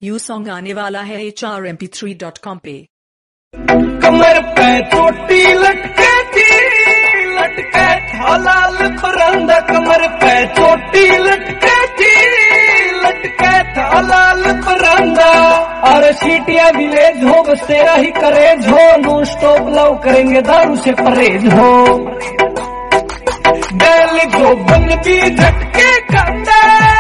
You song आने वाला है HRMP3.com पे। कमर पे चोटी लटके थी, लटके था लाल परंदा। कमर पे चोटी लटके थी, लटके था लाल परंदा। और सीटिया विलेज हो, बस तेरा ही करेज हो। नो स्टॉप लव करेंगे, दारू से परहेज हो। दिल जो बन भी झटके खाते